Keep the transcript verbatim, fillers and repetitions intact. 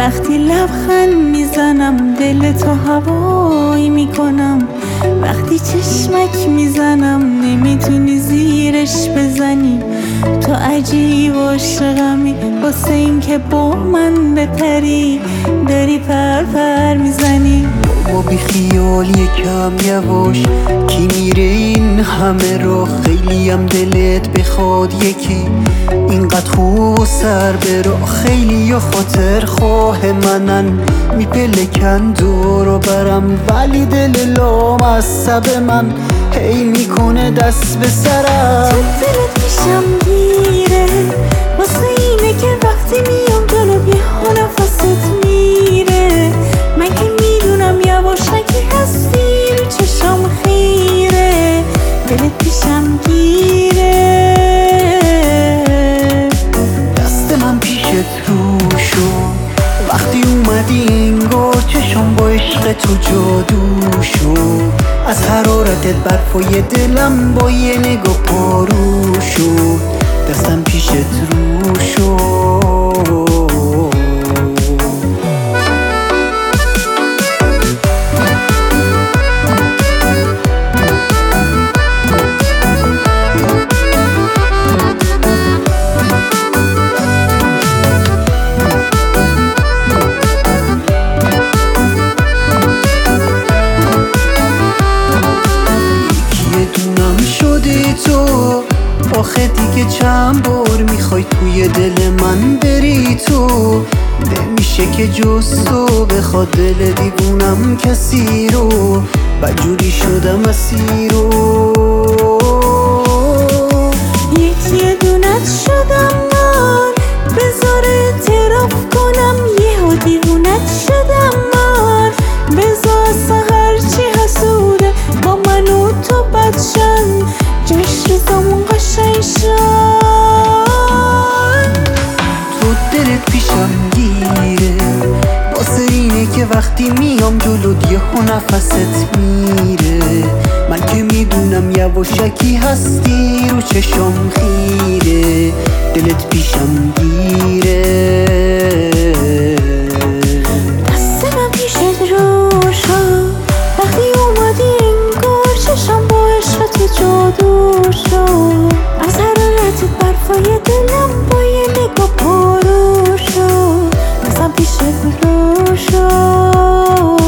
وقتی لبخند میزنم دل تو هوایی میکنم، وقتی چشمک میزنم نمیتونی زیرش بزنی. تو عجیب عاشقمی واسه این که با من بپری، داری پر پر میزنی. بابا بی خیال یکم یواش، کی میره این همه راه؟ خیلی هم دلت بخواد یکی اینقدر خوب و سر برا. خیلی یا خاطر خواه منن میپلکن دور و برم، ولی دل لام از سب من هی میکنه دست به سرم. تو دلت پیشم گیره واسه اینه که وقتی میام جلو بیا نفست میره. من که میدونم یواشکی هستی رو چشم خیره، دلت پیشم گیره. دست من پیشت رو شد وقتی اومدی انگار چشم با عشق تو جادو شد. از حرارتت برفای دلم با یه نگاه پارو شد. دستم پیشت رو شد. تو آخه دیگه چند بار میخوای توی دل من بری تو؟ نمیشه که جز تو بخواد دل دیوونم کسی رو، بدجوری شدم اسیر رو. یکی دونت شدم من، بذار اعتراف کنم یهو دیوونت شدم من. بذار سهر چی حسوده با من و تو بدشن، جشن زمان قشنگ شد. تو دلت پیشم گیره واسه اینه که وقتی میام جلو یهو نفست میره. من که میدونم یواشکی هستی رو چشم خیره، دلت پیشم گیره. دست من پیشت رو شد وقتی اومدی انگار چشم با عشق تو جادو شد. از حرارتت برفای دلم با یه نگاه پارو شد. دستم پیشت رو شد.